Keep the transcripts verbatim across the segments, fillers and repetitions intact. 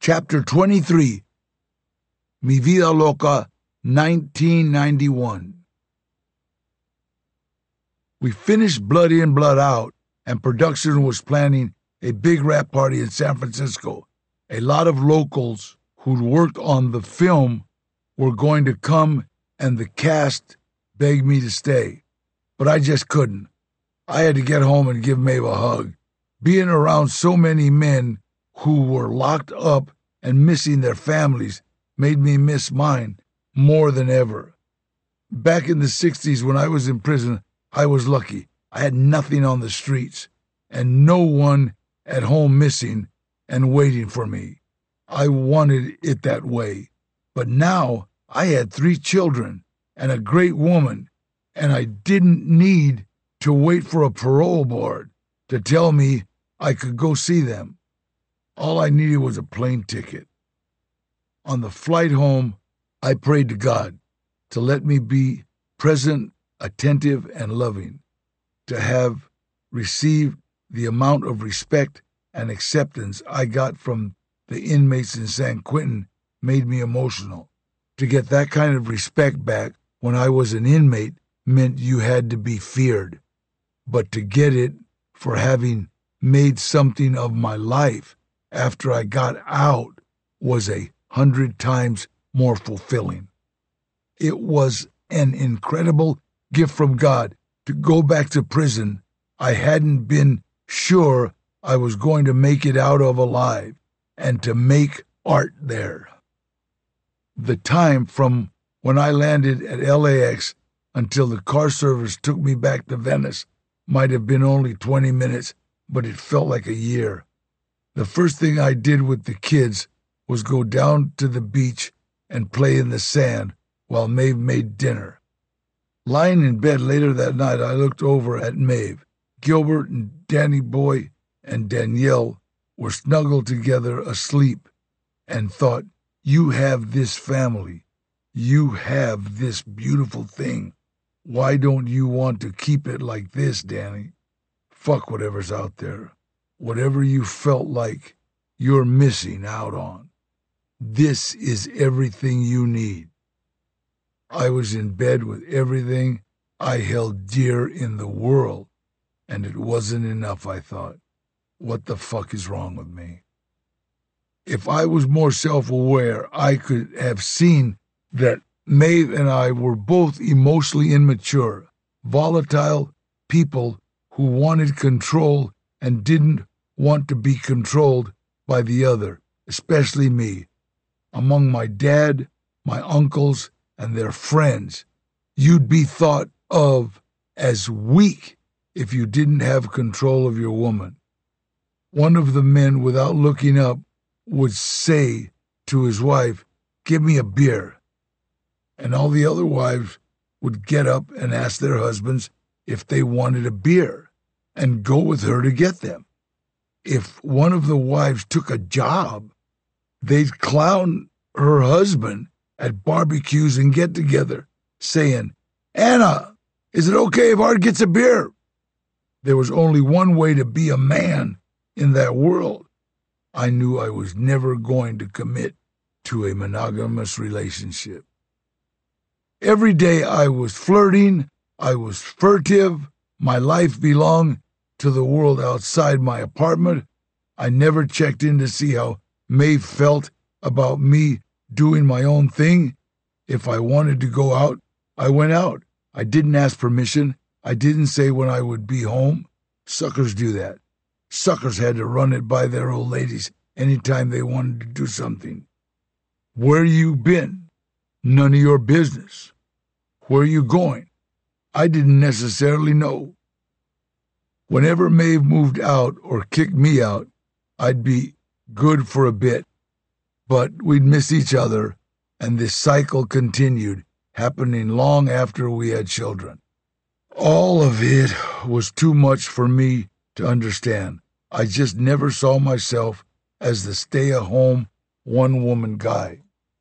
Chapter twenty-three, Mi Vida Loca, nineteen ninety-one. We finished Blood In, Blood Out, and production was planning a big rap party in San Francisco. A lot of locals who'd worked on the film were going to come, and the cast begged me to stay. But I just couldn't. I had to get home and give Maeve a hug. Being around so many men who were locked up and missing their families made me miss mine more than ever. Back in the sixties when I was in prison, I was lucky. I had nothing on the streets and no one at home missing and waiting for me. I wanted it that way. But now I had three children and a great woman, and I didn't need to wait for a parole board to tell me I could go see them. All I needed was a plane ticket. On the flight home, I prayed to God to let me be present, attentive, and loving, to have received the amount of respect and acceptance I got from the inmates in San Quentin made me emotional. To get that kind of respect back when I was an inmate meant you had to be feared. But to get it for having made something of my life after I got out was a hundred times more fulfilling. It was an incredible gift from God to go back to prison I hadn't been sure I was going to make it out of alive, and to make art there. The time from when I landed at L A X until the car service took me back to Venice might have been only twenty minutes, but it felt like a year. The first thing I did with the kids was go down to the beach and play in the sand while Maeve made dinner. Lying in bed later that night, I looked over at Maeve. Gilbert and Danny Boy and Danielle were snuggled together asleep, and thought, you have this family. You have this beautiful thing. Why don't you want to keep it like this, Danny? Fuck whatever's out there. Whatever you felt like you're missing out on. This is everything you need. I was in bed with everything I held dear in the world, and it wasn't enough, I thought. What the fuck is wrong with me? If I was more self-aware, I could have seen that Maeve and I were both emotionally immature, volatile people who wanted control and didn't want to be controlled by the other, especially me. Among my dad, my uncles, and their friends, you'd be thought of as weak if you didn't have control of your woman. One of the men, without looking up, would say to his wife, give me a beer. And all the other wives would get up and ask their husbands if they wanted a beer and go with her to get them. If one of the wives took a job, they'd clown her husband at barbecues and get-together, saying, Anna, is it okay if Art gets a beer? There was only one way to be a man in that world. I knew I was never going to commit to a monogamous relationship. Every day I was flirting, I was furtive, my life belonged to the world outside my apartment. I never checked in to see how Maeve felt about me doing my own thing. If I wanted to go out, I went out. I didn't ask permission. I didn't say when I would be home. Suckers do that. Suckers had to run it by their old ladies anytime they wanted to do something. Where you been? None of your business. Where you going? I didn't necessarily know. Whenever Maeve moved out or kicked me out, I'd be good for a bit. But we'd miss each other, and this cycle continued, happening long after we had children. All of it was too much for me to understand. I just never saw myself as the stay-at-home, one-woman guy.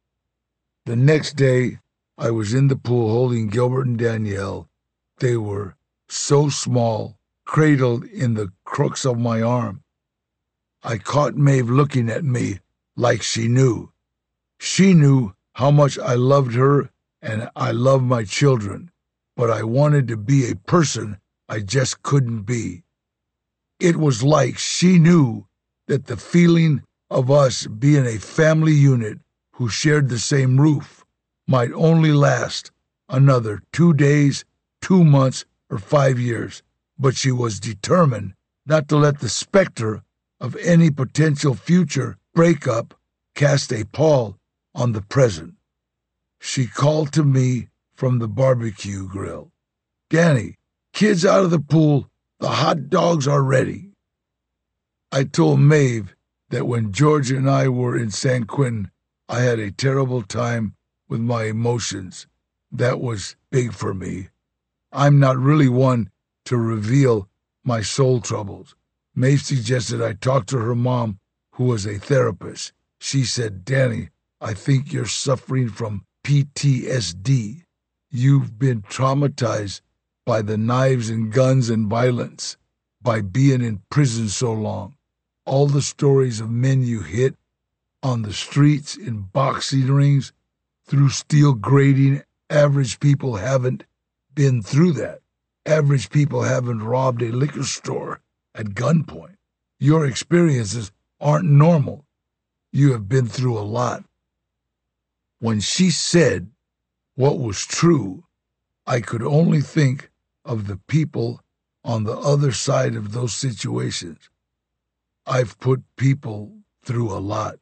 The next day, I was in the pool holding Gilbert and Danielle. They were so small, cradled in the crooks of my arm. I caught Maeve looking at me like she knew. She knew how much I loved her and I loved my children, but I wanted to be a person I just couldn't be. It was like she knew that the feeling of us being a family unit who shared the same roof might only last another two days, two months, or five years, but she was determined not to let the specter of any potential future breakup cast a pall on the present. She called to me from the barbecue grill. "Danny, kids out of the pool, the hot dogs are ready." I told Maeve that when George and I were in San Quentin, I had a terrible time with my emotions. That was big for me. I'm not really one to reveal my soul troubles. Maeve suggested I talk to her mom, who was a therapist. She said, "Danny, I think you're suffering from P T S D. You've been traumatized by the knives and guns and violence, by being in prison so long. All the stories of men you hit on the streets, in boxing rings, through steel grating, average people haven't been through that. Average people haven't robbed a liquor store at gunpoint. Your experiences aren't normal. You have been through a lot." When she said what was true, I could only think of the people on the other side of those situations. I've put people through a lot.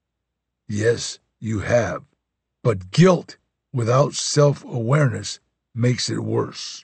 Yes, you have. But guilt without self-awareness makes it worse.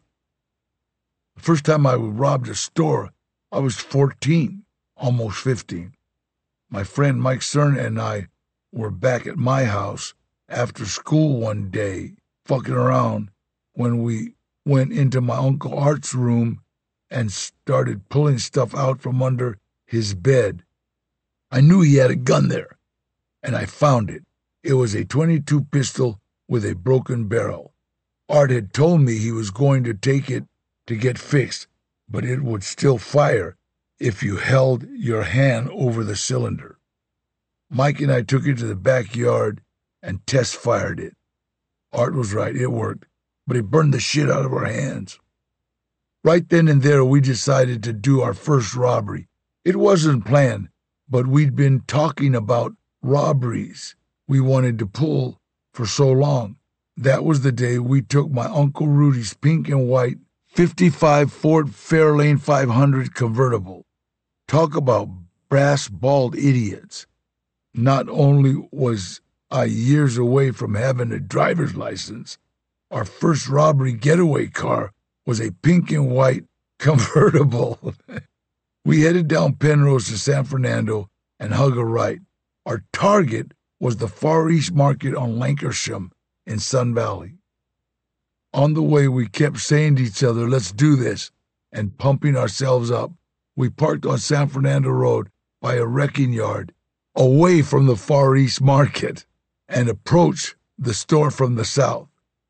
The first time I robbed a store, I was fourteen, almost fifteen. My friend Mike Cern and I were back at my house after school one day, fucking around, when we went into my Uncle Art's room and started pulling stuff out from under his bed. I knew he had a gun there, and I found it. It was a twenty-two pistol with a broken barrel. Art had told me he was going to take it to get fixed, but it would still fire if you held your hand over the cylinder. Mike and I took it to the backyard and test fired it. Art was right, it worked, but it burned the shit out of our hands. Right then and there, we decided to do our first robbery. It wasn't planned, but we'd been talking about robberies we wanted to pull for so long. That was the day we took my Uncle Rudy's pink and white fifty-five Ford Fairlane five hundred convertible. Talk about brass bald idiots. Not only was I years away from having a driver's license, our first robbery getaway car was a pink and white convertible. We headed down Penrose to San Fernando and hug a right. Our target was the Far East Market on Lancashire in Sun Valley. On the way, we kept saying to each other, "Let's do this," and pumping ourselves up. We parked on San Fernando Road by a wrecking yard, away from the Far East Market, and approached the store from the south.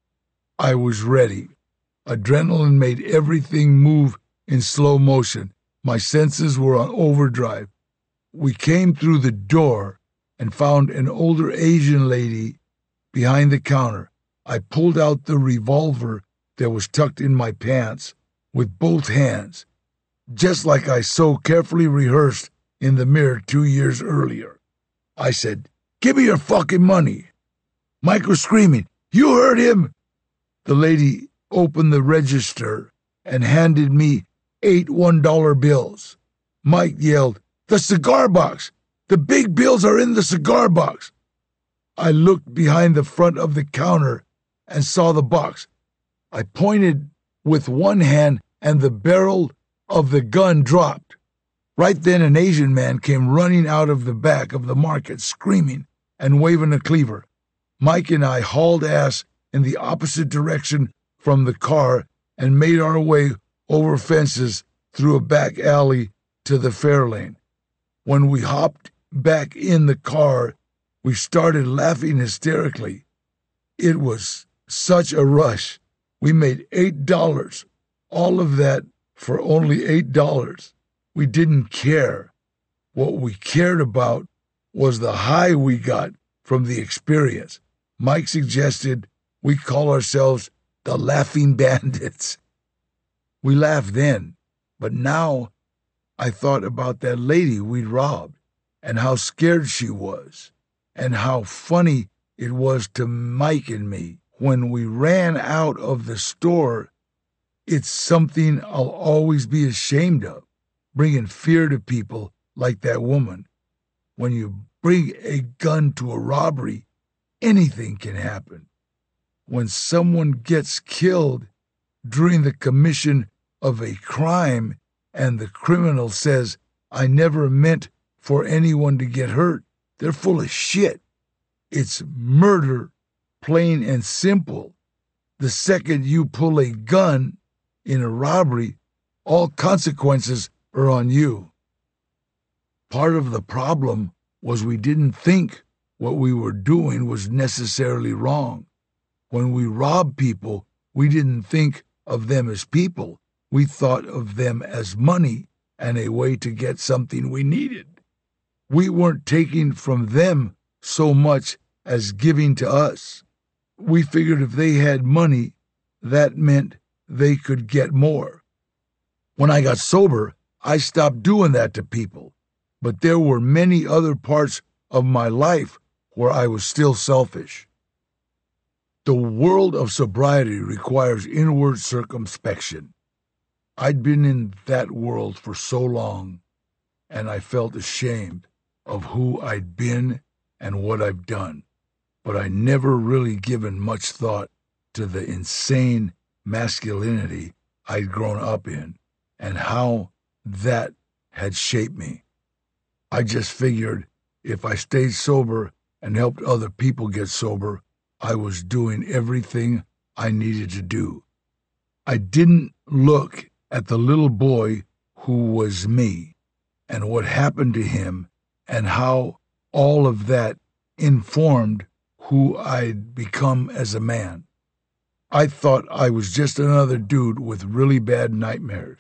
I was ready. Adrenaline made everything move in slow motion. My senses were on overdrive. We came through the door and found an older Asian lady behind the counter. I pulled out the revolver that was tucked in my pants with both hands, just like I so carefully rehearsed in the mirror two years earlier. I said, "Give me your fucking money." Mike was screaming, "You heard him!" The lady opened the register and handed me eight one-dollar bills. Mike yelled, "The cigar box! The big bills are in the cigar box!" I looked behind the front of the counter and saw the box. I pointed with one hand and the barrel of the gun dropped. Right then an Asian man came running out of the back of the market screaming and waving a cleaver. Mike and I hauled ass in the opposite direction from the car and made our way over fences through a back alley to the Fairlane. When we hopped back in the car, we started laughing hysterically. It was such a rush. We made eight dollars, all of that for only eight dollars. We didn't care. What we cared about was the high we got from the experience. Mike suggested we call ourselves the Laughing Bandits. We laughed then, but now I thought about that lady we'd robbed and how scared she was and how funny it was to Mike and me. When we ran out of the store, it's something I'll always be ashamed of, bringing fear to people like that woman. When you bring a gun to a robbery, anything can happen. When someone gets killed during the commission of a crime and the criminal says, "I never meant for anyone to get hurt," they're full of shit. It's murder, plain and simple. The second you pull a gun in a robbery, all consequences are on you. Part of the problem was we didn't think what we were doing was necessarily wrong. When we robbed people, we didn't think of them as people. We thought of them as money and a way to get something we needed. We weren't taking from them so much as giving to us. We figured if they had money, that meant they could get more. When I got sober, I stopped doing that to people, but there were many other parts of my life where I was still selfish. The world of sobriety requires inward circumspection. I'd been in that world for so long, and I felt ashamed of who I'd been and what I've done, but I never really given much thought to the insane masculinity I'd grown up in and how that had shaped me. I just figured if I stayed sober and helped other people get sober, I was doing everything I needed to do. I didn't look at the little boy who was me and what happened to him and how all of that informed who I'd become as a man. I thought I was just another dude with really bad nightmares.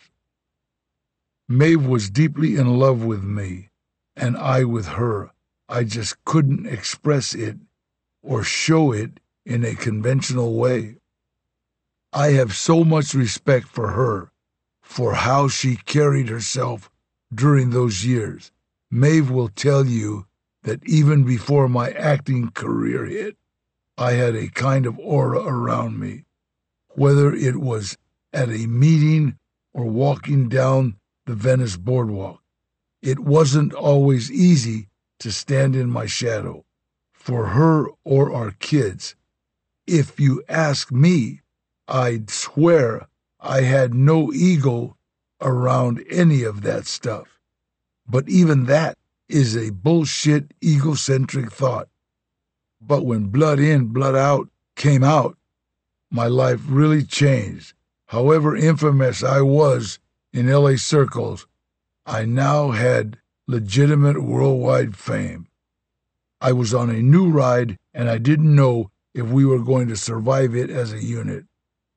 Maeve was deeply in love with me, and I with her. I just couldn't express it or show it in a conventional way. I have so much respect for her, for how she carried herself during those years. Maeve will tell you that even before my acting career hit, I had a kind of aura around me, whether it was at a meeting or walking down the Venice boardwalk. It wasn't always easy to stand in my shadow. For her or our kids, if you ask me, I'd swear I had no ego around any of that stuff. But even that is a bullshit egocentric thought. But when Blood In, Blood Out came out, my life really changed. However infamous I was in L A circles, I now had legitimate worldwide fame. I was on a new ride, and I didn't know if we were going to survive it as a unit.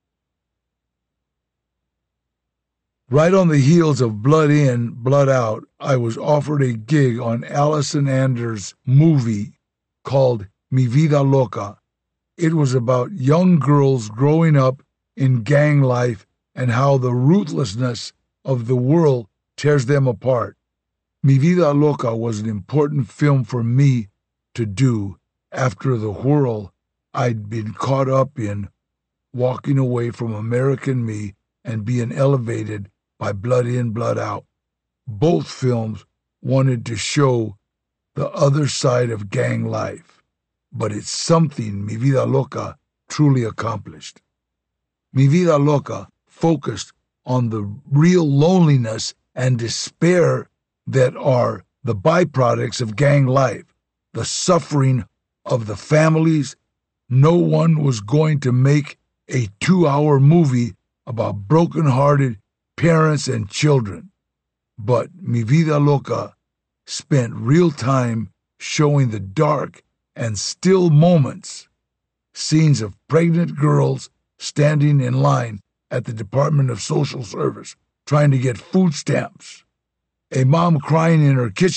Right on the heels of Blood In, Blood Out, I was offered a gig on Allison Anders' movie called Mi Vida Loca. It was about young girls growing up in gang life and how the ruthlessness of the world tears them apart. Mi Vida Loca was an important film for me to do after the whirl I'd been caught up in, walking away from American me and being elevated by Blood In, Blood Out. Both films wanted to show the other side of gang life, but it's something Mi Vida Loca truly accomplished. Mi Vida Loca focused on the real loneliness and despair that are the byproducts of gang life, the suffering of the families. No one was going to make a two-hour movie about broken-hearted parents and children. But Mi Vida Loca spent real time showing the dark and still moments, scenes of pregnant girls standing in line at the Department of Social Service trying to get food stamps, a mom crying in her kitchen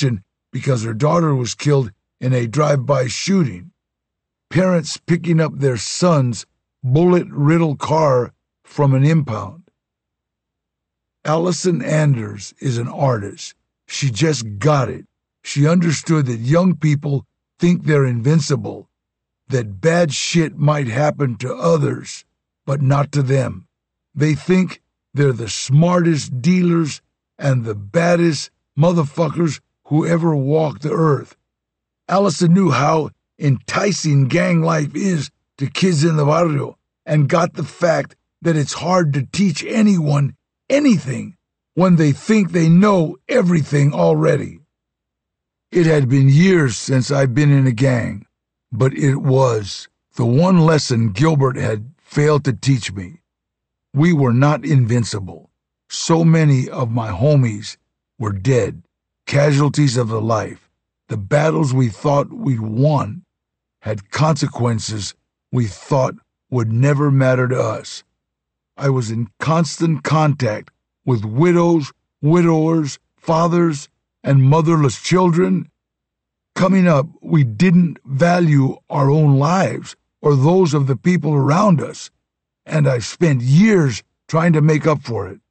because her daughter was killed in a drive-by shooting. Parents picking up their son's bullet-riddled car from an impound. Allison Anders is an artist. She just got it. She understood that young people think they're invincible, that bad shit might happen to others, but not to them. They think they're the smartest dealers and the baddest motherfuckers who ever walked the earth. Allison knew how enticing gang life is to kids in the barrio and got the fact that it's hard to teach anyone anything when they think they know everything already. It had been years since I'd been in a gang, but it was the one lesson Gilbert had failed to teach me. We were not invincible. So many of my homies were dead, casualties of the life. The battles we thought we'd won had consequences we thought would never matter to us. I was in constant contact with widows, widowers, fathers, and motherless children. Coming up, we didn't value our own lives or those of the people around us, and I spent years trying to make up for it.